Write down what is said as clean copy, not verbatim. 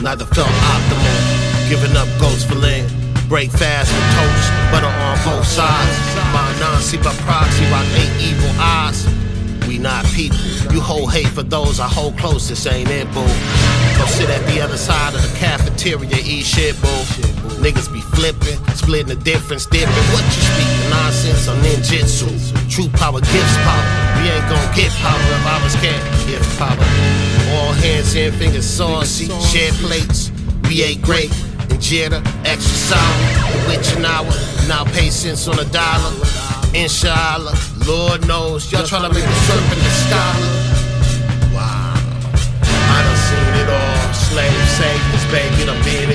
neither felt optimal. Giving up ghosts for land. Break fast with toast, butter on both sides. By non-see by proxy, by 8 evil eyes. We not people. You hold hate for those I hold close. This ain't it, boo. Go sit at the other side of the cafeteria, eat shit, boo. Niggas be flipping, splitting the difference, dipping. What you speaking nonsense on ninjutsu? True power gives power. We ain't gon' get power if ours can't give power. All hands in, fingers saucy, share plates. We ate great. And jitter, extra sour, with an hour, now patience on a dollar. Inshallah, Lord knows, y'all tryna make the serpent a scholar. Wow, I done seen it all. Slave saviors, baby, done been